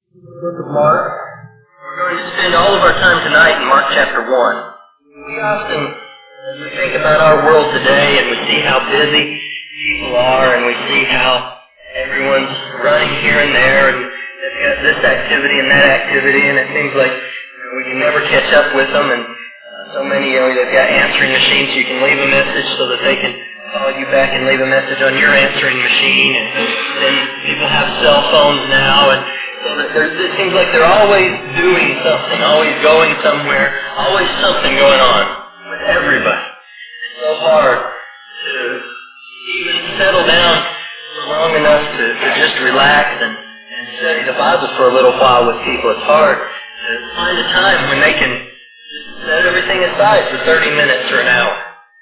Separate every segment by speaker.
Speaker 1: Book of Mark. We're going to spend all of our time tonight in Mark chapter 1. We often think about our world today and we see how busy people are and we see how everyone's running here and there and they've got this activity and that activity and it seems like we can never catch up with them and so many, they've got answering machines. You can leave a message so that they can call you back and leave a message on your answering machine and then people have cell phones now and so that it seems like they're always doing something, always going somewhere, always something going on with everybody. It's so hard to even settle down for long enough to just relax and study the Bible for a little while with people. It's hard to find a time when they can set everything aside for 30 minutes or an hour.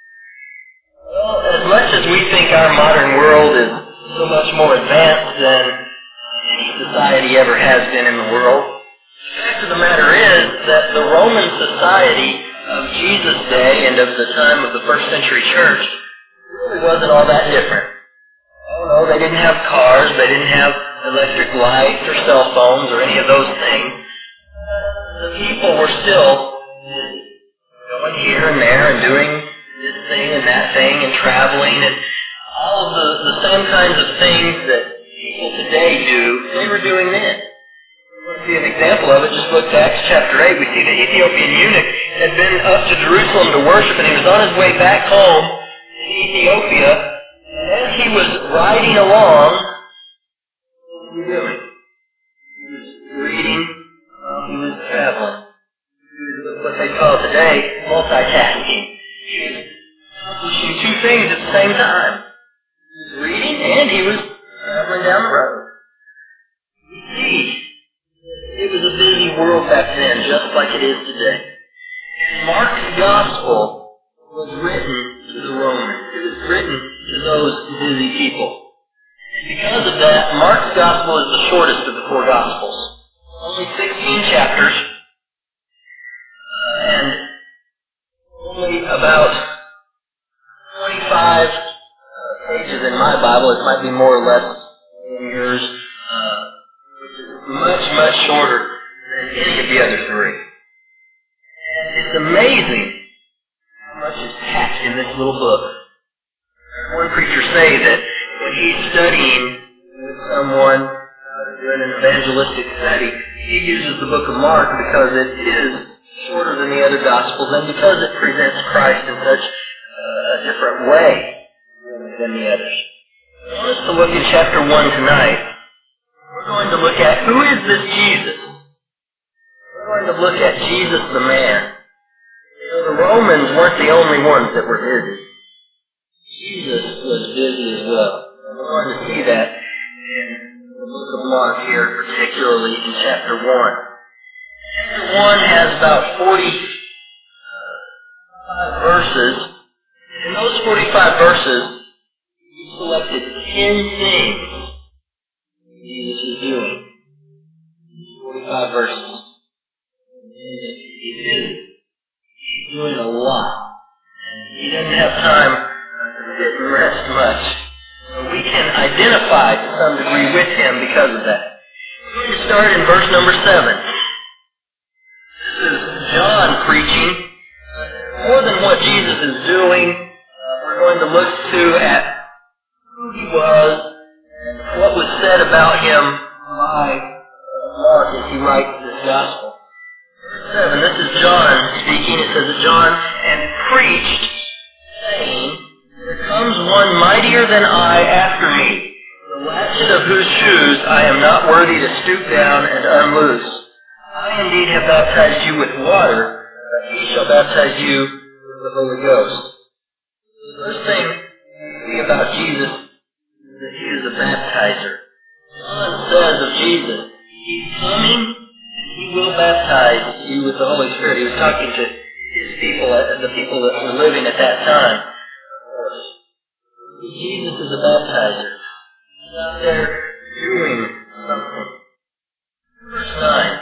Speaker 1: Well, as much as we think our modern world is so much more advanced than any society ever has been in the world, the fact of the matter is that the Roman society of Jesus' day and of the time of the first century church really wasn't all that different. Oh no, they didn't have cars, they didn't have electric lights or cell phones or any of those things. The people were still going here and there and doing this thing and that thing and traveling and all of the same kinds of things that people today do, they were doing then. To see an example of it, just look to Acts chapter 8. We see the Ethiopian eunuch had been up to Jerusalem to worship and he was on his way back home in Ethiopia. And as he was riding along, what was he doing? He was reading while he was traveling. He was what they call today multitasking. He was accomplishing two things at the same time. He was reading and he was traveling down the road. You see, it was a busy world back then, just like it is today. And Mark's gospel was written to the Romans. It was written to those busy people. And because of that, Mark's gospel is the shortest of the four gospels. Only 16 chapters, and only about 25 pages in my Bible. It might be more or less in yours, which is much, much shorter than any of the other three. And it's amazing how much is packed in this little book. One preacher say that when he's studying with someone, doing an evangelistic study, he uses the book of Mark because it is shorter than the other Gospels and because it presents Christ in such a different way than the others. I want us to look in chapter 1 tonight. We're going to look at who is this Jesus? We're going to look at Jesus the man. The Romans weren't the only ones that were busy. Jesus was busy as well. We're going to see that in the book of Mark here, particularly in chapter 1. Chapter 1 has about 45 verses. In those 45 verses, he selected 10 things Jesus is doing. 45 verses. He's busy. He's doing a lot. He doesn't have time to sit and rest much. So we can identify to some degree with him because of that. We're going to start in verse number 7. This is John preaching. More than what Jesus is doing, we're going to look at who he was and what was said about him by Mark as he writes this gospel. Verse 7, this is John speaking. It says that John and preached, saying, "There comes one mightier than I after me, the latchet of whose shoes I am not worthy to stoop down and unloose. I indeed have baptized you with water, but he shall baptize you with the Holy Ghost." The first thing we see about Jesus is that he is a baptizer. John says of Jesus, he's coming and he will baptize you with the Holy Spirit. He was talking to his people, the people that were living at that time. Jesus is a baptizer. He's out there doing something. Verse 9.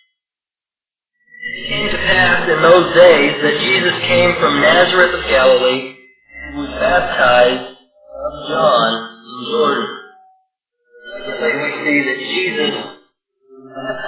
Speaker 1: It came to pass in those days that Jesus came from Nazareth of Galilee and was baptized of John in Jordan. Secondly, we see that Jesus was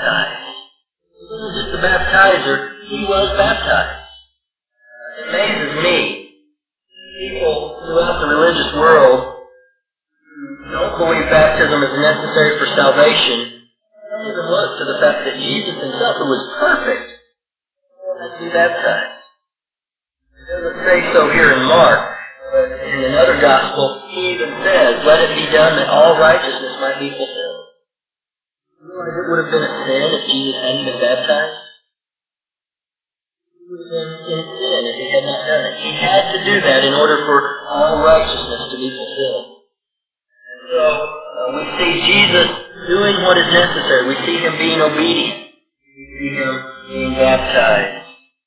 Speaker 1: baptizer, he was baptized. It amazes me. People throughout the religious world who don't believe baptism is necessary for salvation don't even look to the fact that Jesus himself, who was perfect, had to be baptized. It doesn't say so here in Mark, but in another gospel, he even says, let it be done that all righteousness might be fulfilled. You realize it would have been a sin if Jesus hadn't been baptized? It would have been in sin if he had not done it. He had to do that in order for all righteousness to be fulfilled. And so, we see Jesus doing what is necessary. We see him being obedient. We see him being baptized.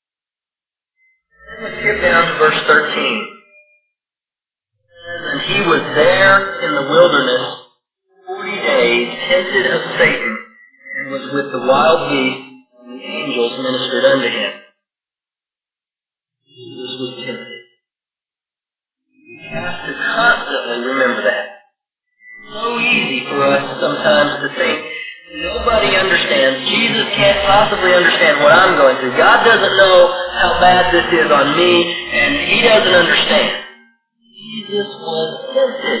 Speaker 1: Let's skip down to verse 13. And he was there in the wilderness 40 days, tempted of Satan, and was with the wild beasts, and the angels ministered unto him. Jesus was tempted. We have to constantly remember that. It's so easy for us sometimes to think, nobody understands. Jesus can't possibly understand what I'm going through. God doesn't know how bad this is on me, and he doesn't understand. Jesus was tempted.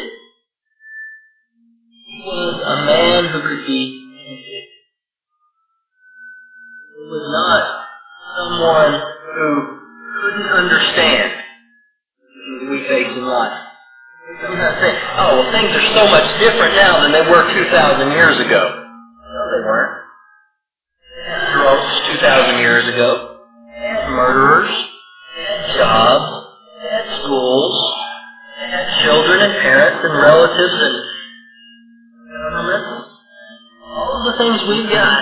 Speaker 1: He was a man who could be tempted. He was not someone who couldn't understand the things we face in life. We sometimes think, oh, well, things are so much different now than they were 2,000 years ago. No, they weren't. Drunks 2,000 years ago. Murderers. Jobs. Schools. Children and parents and relatives and governments. All of the things we've got.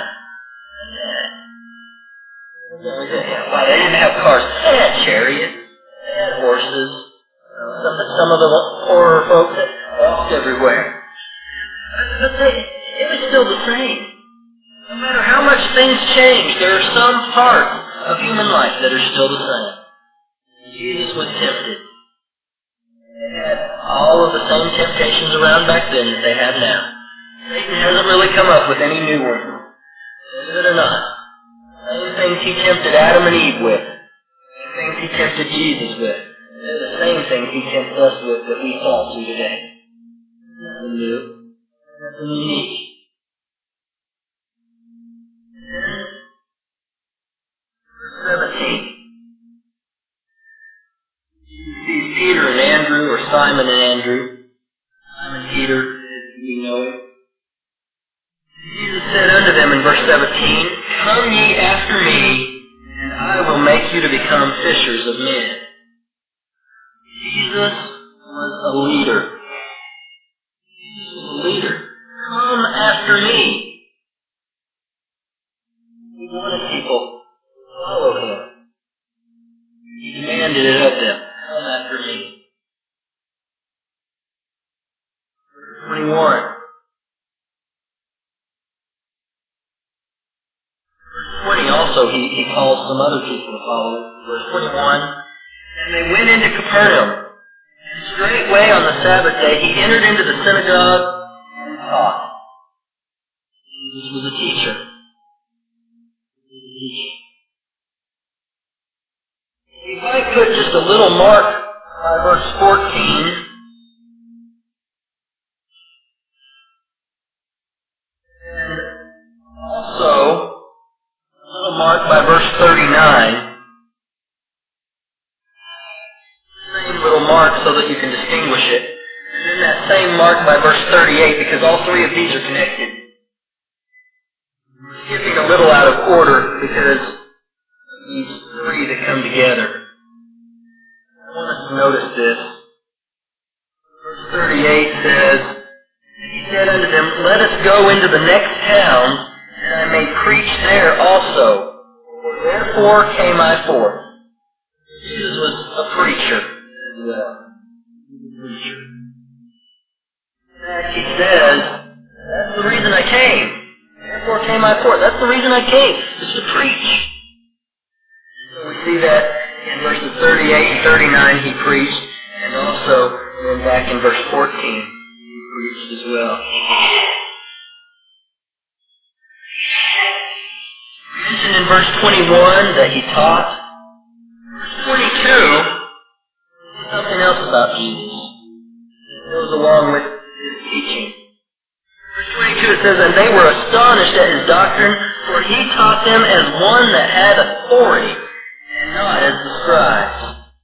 Speaker 1: Why, they didn't have cars. They had chariots. They had horses. Some of the poorer folks that walked everywhere. But it was still the same. No matter how much things change, there are some parts of human life that are still the same. Jesus was tempted. They had all of the same temptations around back then that they have now. Satan hasn't really come up with any new ones. Believe it or not. Same things he tempted Adam and Eve with. Same things he tempted Jesus with. They're the same things he tempts us with that we fall to today. Nothing new. Nothing unique. Verse 17. See Peter and Andrew, or Simon and Andrew. Simon Peter, we know him. Jesus said unto them in verse 17, come ye after me, and I will make you to become fishers of men. Jesus was a leader. Jesus was a leader. Come after me. He wanted people to follow him. He demanded it of them. Come after me. 21. Verse 20 also, he calls some other people to follow him. Verse 21. And they went into Capernaum. And straightway on the Sabbath day he entered into the synagogue and taught. Jesus was a teacher. If I put just a little mark by verse 14, and also a little mark by verse 39, same little mark so that you can distinguish it, and then that same mark by verse 38, because all three of these are connected. We're skipping a little out of order because of these three that come together. I want us to notice this. Verse 38 says, and he said unto them, let us go into the next town, and I may preach there also. For therefore came I forth. Jesus was a preacher as well. In fact, he says, that's the reason I came. Therefore came I forth. That's the reason I came, is to preach. So we see that in verses 38 and 39 he preached, and also then back in verse 14 he preached as well. Mentioned in in verse 21 that he taught. Verse 22 is something else about Jesus. It goes along with his teaching. Verse 22 it says, "And they were astonished at his doctrine, for he taught them as one that had authority, and not as the scribes."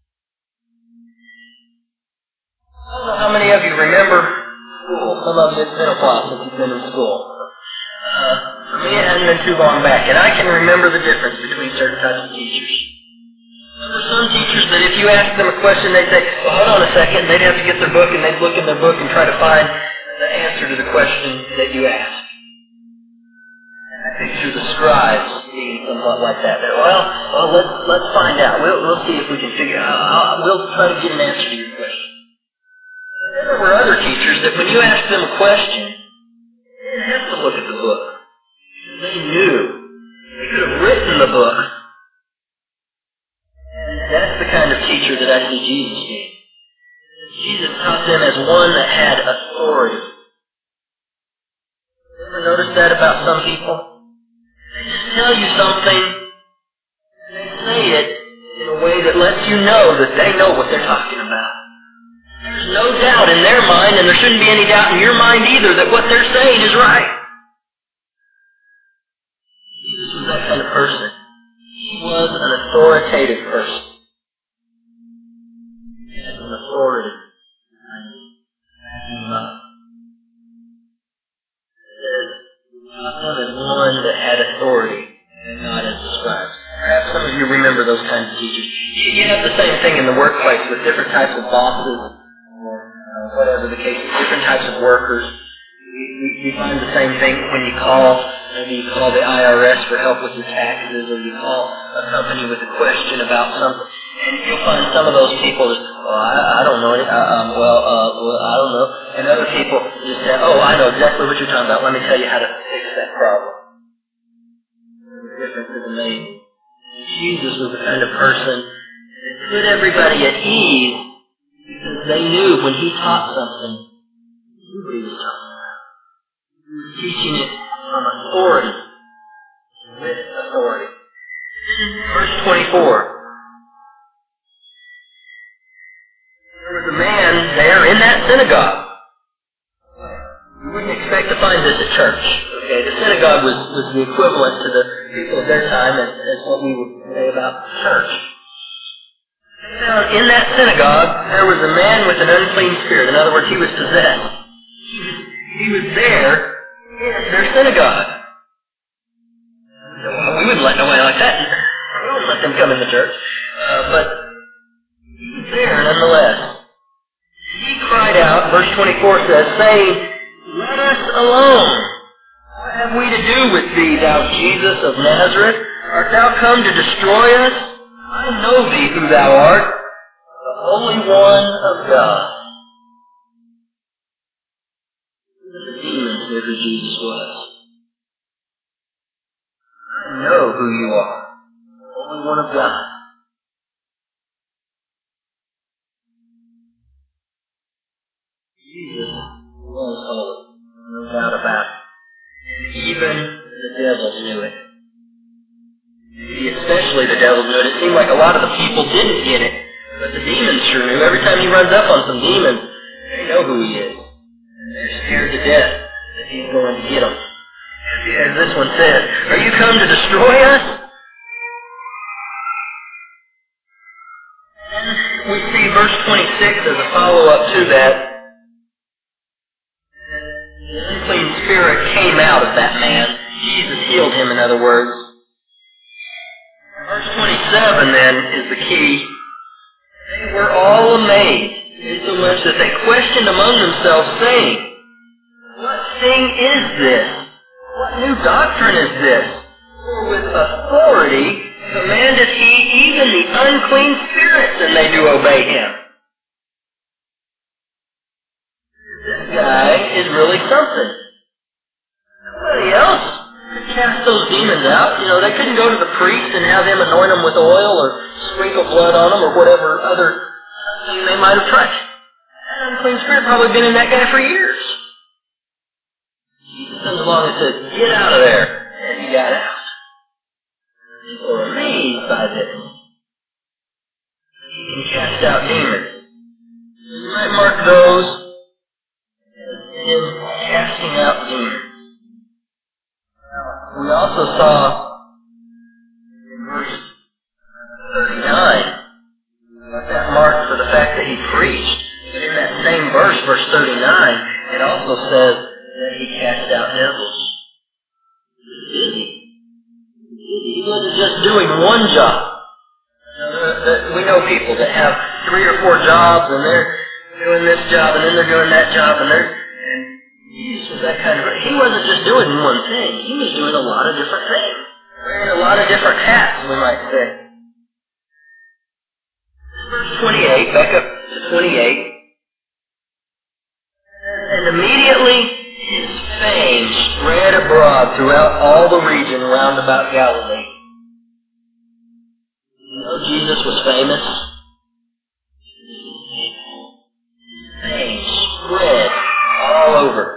Speaker 1: I don't know how many of you remember school. Some of you, it's been a while since you've been in school. For me, it hasn't been too long back, and I can remember the difference between certain types of teachers. There were some teachers that if you asked them a question, they'd say, "Well, hold on a second," and they'd have to get their book, and they'd look in their book and try to find the answer to the question that you asked. And I picture the scribes being somewhat like that. Well, let's find out. We'll see if we can figure out. We'll try to get an answer to your question. Then there were other teachers that when you asked them a question, they didn't have to look at the book. They knew. They could have written the book. And that's the kind of teacher that I see Jesus being. Jesus taught them as one that had authority. Ever notice that about some people? They just tell you something, and they say it in a way that lets you know that they know what they're talking about. There's no doubt in their mind, and there shouldn't be any doubt in your mind either, that what they're saying is right. Jesus was that kind of person. He was an authoritative person. He had an authority. Not as one that had authority, and not as the scribes. Perhaps some of you remember those kinds of teachers. You have the same thing in the workplace with different types of bosses, or whatever the case is, different types of workers. You find the same thing when you call. Maybe you call the IRS for help with your taxes, or you call a company with a question about something. And you'll find some of those people that, I don't know, I don't know. And other people just say, I know exactly what you're talking about. Let me tell you how to fix that problem. The difference is amazing. Jesus was the kind of person that put everybody at ease because they knew when he taught something, he knew what he was talking about. He was teaching it from authority, with authority. Verse 24. There was a man there in that synagogue. You wouldn't expect to find this at church. Okay, the synagogue was the equivalent to the people of their time as what we would say about church. Now, in that synagogue, there was a man with an unclean spirit. In other words, he was possessed. He was there in their synagogue. Well, we wouldn't let nobody like that. We wouldn't let them come in the church. But he was there nonetheless. He cried out, verse 24 says, saying, "Let us alone. What have we to do with thee, thou Jesus of Nazareth? Art thou come to destroy us? I know thee who thou art, the Holy One of God." The demons knew who Jesus was. I know who you are, the Holy One of God. Jesus was holy, no doubt about it. Even the devils knew it. Especially the devils knew it. It seemed like a lot of the people didn't get it, but the demons sure knew. Every time he runs up on some demons, they know who he is. And they're scared to death that he's going to get them. As this one says, "Are you come to destroy us?" And we see verse 26 as a follow-up to that. The unclean spirit came out of that man. Jesus healed him, in other words. Verse 27 then is the key. They were all amazed, insomuch that they questioned among themselves, saying, "What thing is this? What new doctrine is this? For with authority commandeth he even the unclean spirits, and they do obey him." This guy is really something. Nobody else could cast those demons out. They couldn't go to the priest and have him anoint them with oil or sprinkle blood on them or whatever other thing they might have tried. That unclean spirit probably been in that guy for years. Jesus comes along and says, "Get out of there." And he got out. prophesy this. He can cast out demons. You might mark those as him casting out demons. We also saw in verse 39 that marked for the fact that he preached. But in that same verse, verse 39, it also says that he cast out devils. He wasn't just doing one job. We know people that have 3 or 4 jobs, and they're doing this job, and then they're doing that job, and Jesus was that kind of. He wasn't just doing one thing. He was doing a lot of different things. Wearing a lot of different hats, we might say. Verse 28, back up to 28. And immediately his fame spread abroad throughout all the region round about Galilee. You know Jesus was famous? Fame spread all over.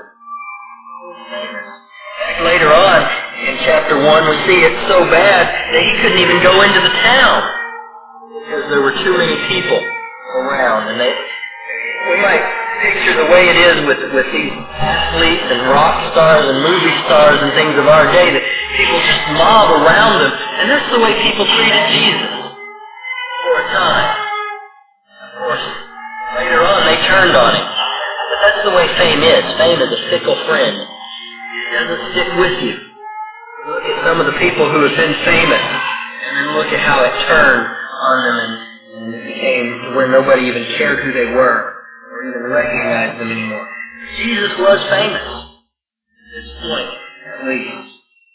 Speaker 1: Later on, in chapter 1, we see it so bad that he couldn't even go into the town because there were too many people around. And we might picture the way it is with these athletes and rock stars and movie stars and things of our day, that people just mob around them. And that's the way people treated Jesus for a time. Of course, later on they turned on him. But that's the way fame is. Fame is a fickle friend. It doesn't stick with you. Look at some of the people who have been famous, and then look at how it turned on them, and it became to where nobody even cared who they were, or even recognized them anymore. Jesus was famous, at this point, at least.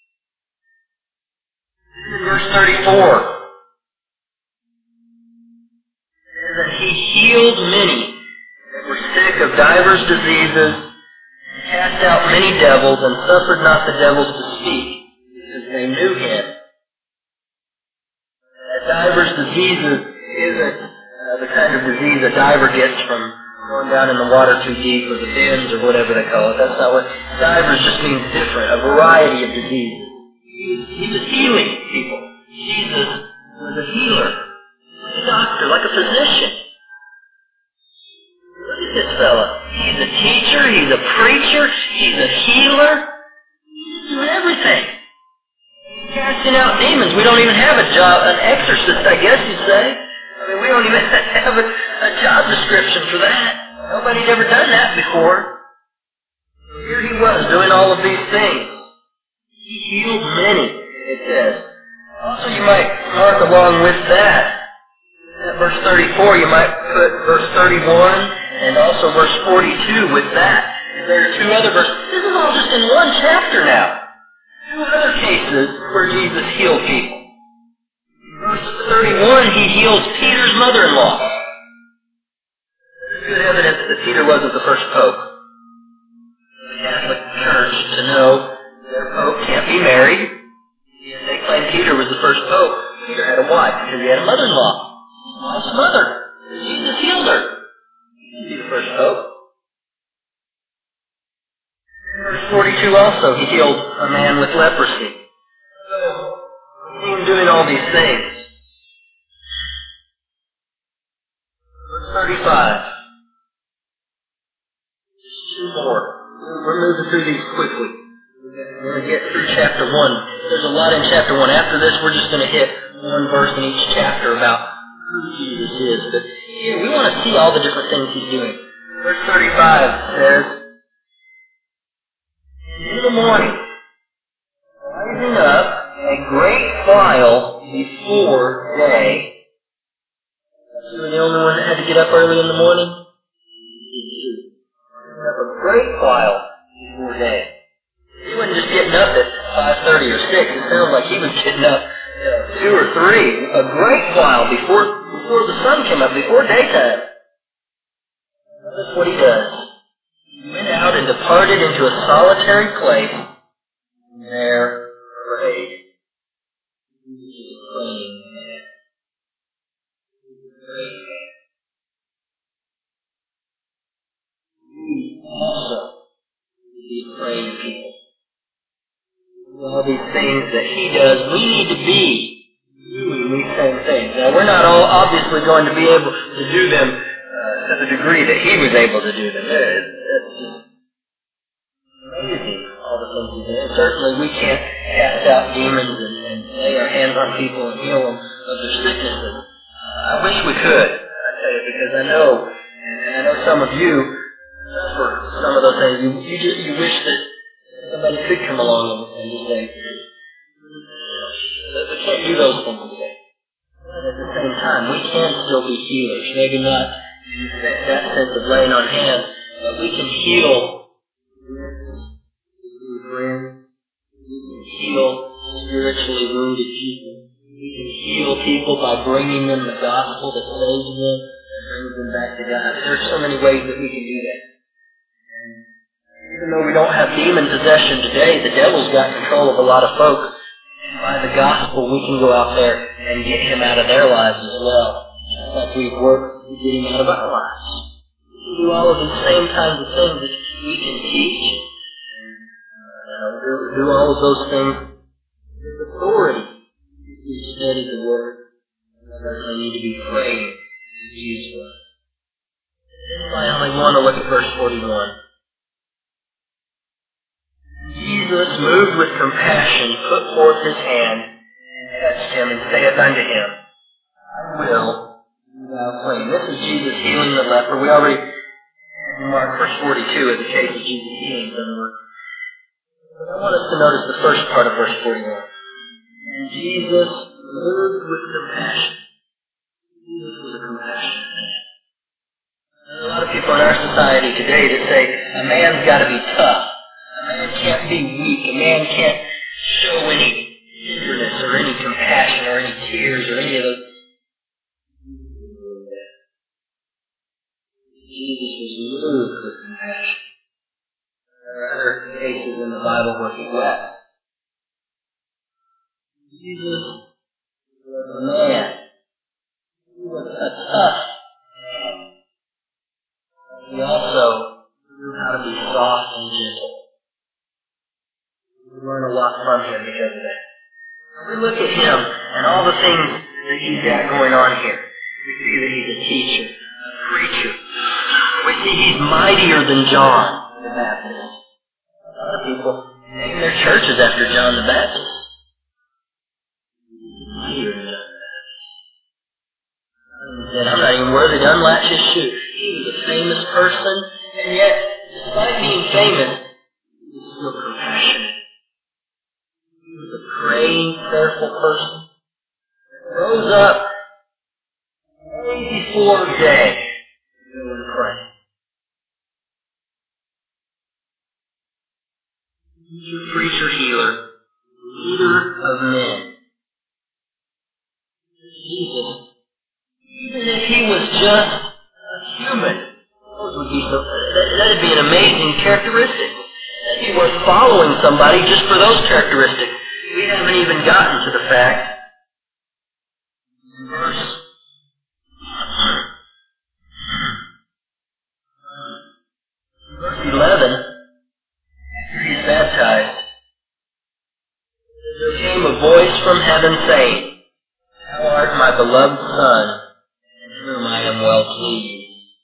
Speaker 1: In verse 34, says that he healed many that were sick of divers diseases, cast out many devils, and suffered not the devils to speak, because they knew him. Divers diseases isn't the kind of disease a diver gets from going down in the water too deep, or the bends, or whatever they call it. That's not what divers just means. Different, a variety of diseases. He was healing people. Jesus was a healer, like a doctor, like a physician. Look at this fella. He's a teacher, he's a preacher, he's a healer. He's doing everything. He's casting out demons. We don't even have a job, an exorcist, I guess you'd say. I mean, we don't even have a job description for that. Nobody'd ever done that before. Here he was doing all of these things. He healed many, it says. Also, you might mark along with that. At verse 34, you might put verse 31 and also verse 42 with that. There are 2 other verses. This is all just in one chapter now. 2 other cases where Jesus healed people. Verse 31, he heals Peter's mother-in-law. There's good evidence that Peter wasn't the first pope. The Catholic Church to know their pope can't be married. They claim Peter was the first pope. Peter had a wife because he had a mother-in-law. His mother. Jesus healed her. He was the first pope. Verse 42 also, he healed a man with leprosy. We see him doing all these things. Verse 35. Just 2 more. We're moving through these quickly. We're going to get through chapter 1. There's a lot in chapter 1. After this, we're just going to hit one verse in each chapter about who Jesus is. But here, we want to see all the different things he's doing. Verse 35 says, in the morning, rising up a great while before day. You were the only one that had to get up early in the morning? A great while before day. He wasn't just getting up at 5:30 or 6. It sounds like he was getting up 2 or 3. A great while before the sun came up, before daytime. That's what he does. He went out and departed into a solitary place, and there prayed. He was a praying man. We also be praying people. All these things that he does, we need to be doing. We same things. Now, we're not all obviously going to be able to do them to the degree that he was able to do them. It's just amazing, all the things he did. And certainly we can't cast out demons and lay our hands on people and heal them of their sicknesses. I wish we could, I tell you, because I know some of you suffer some of those things. You wish that somebody could come along and just say, we can't do those things today. But at the same time, we can still be healers. Maybe not that sense of laying on hands, but we can heal friends. We can heal spiritually wounded people. We can heal people by bringing them the gospel that saves them and brings them back to God. There's so many ways that we can do that. And even though we don't have demon possession today, the devil's got control of a lot of folks. By the gospel, we can go out there and get him out of their lives as well. Just like we've worked to get him out of our lives. We can do all of the same kinds of things that we can teach. Do all of those things with authority. We study the Word. We certainly need to be praying to Jesus. Finally, I want to look at verse 41. Jesus, moved with compassion, put forth his hand and touched him and saith unto him, I will, thou clean. This is Jesus healing the leper. We already marked verse 42 as the case of Jesus healing the leper. But I want us to notice the first part of verse 41. And Jesus, moved with compassion. Jesus was a compassionate man. There are a lot of people in our society today that say a man's got to be tough. A man can't be weak. A man can't show any tenderness or any compassion or any tears or any of those. Jesus was moved with compassion. There are other cases in the Bible where he wept. Jesus was a man. He was a tough man. He also knew how to be soft and gentle. We learn a lot from him because of that. When we look at him and all the things that he's got going on here, we see that he's a teacher, a preacher. We see he's mightier than John the Baptist. A lot of people name their churches after John the Baptist. Mightier than John the Baptist. He said, I'm not even worthy to unlatch his shoe. He was a famous person, and yet, despite being famous, he was still compassionate. He was a praying, prayerful person. Rose up day before day to go and pray. Teacher, preacher, healer, leader of men. Jesus, even if he was just a human, that'd be an amazing characteristic. That'd be worth following somebody just for those characteristics. We haven't even gotten to the fact in verse 11, after he's baptized, there came a voice from heaven saying, Thou art my beloved Son, in whom I am well pleased.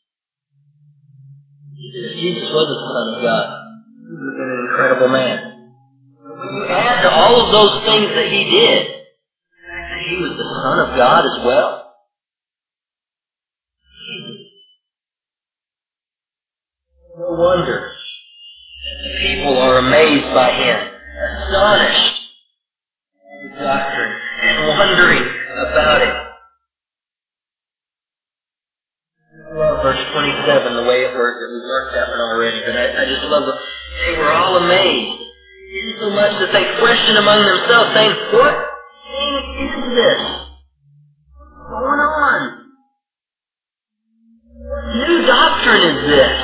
Speaker 1: Jesus was the Son of God. He was an incredible man. When you add to all of those things that he did, the fact that he was the Son of God as well. No wonder that the people are amazed by him, astonished at his doctrine, and wondering about it. I love verse 27, the way it worked. We worked that one already, but I just love it. They were all amazed, so much that they questioned among themselves, saying, What thing is this? What's going on? What new doctrine is this?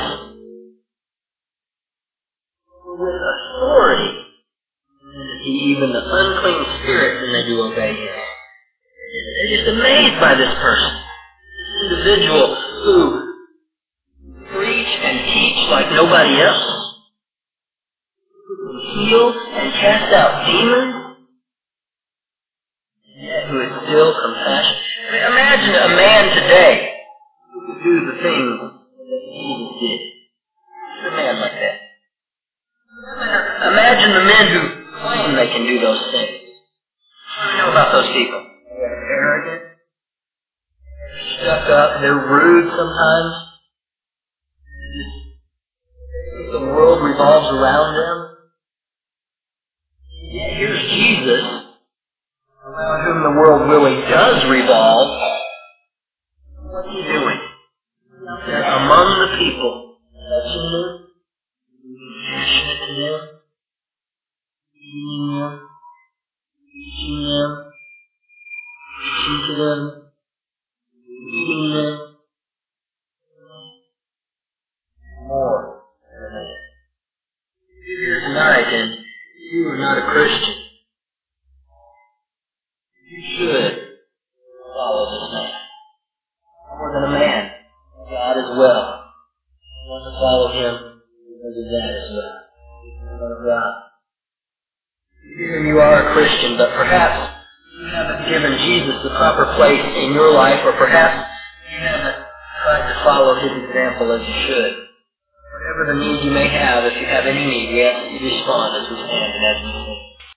Speaker 1: With authority, even the unclean spirits, and they do obey him. They're just amazed by this person, this individual who preach and teach like nobody else, who can heal and cast out demons, yet who is still compassionate. I mean, imagine a man today who could do the things that Jesus did. A man like that. Imagine the men who claim they can do those things. What do we know about those people? They're arrogant, stuck up, they're rude sometimes. The world revolves around them. Yet here's Jesus, around whom the world really does revolve. What's he doing? They're among the people, touching them, passionate to them, feeding them, teaching them, preaching to them, leading them. More than that. You're here tonight and you are not a Christian. You should follow this man. More than a man, God as well. You want to follow him because of that as well. Son of God. Here you are a Christian, but perhaps you haven't given Jesus the proper place in your life, or perhaps you haven't tried to follow his example as you should. Whatever the need you may have, if you have any need, we ask that you respond as we stand and as we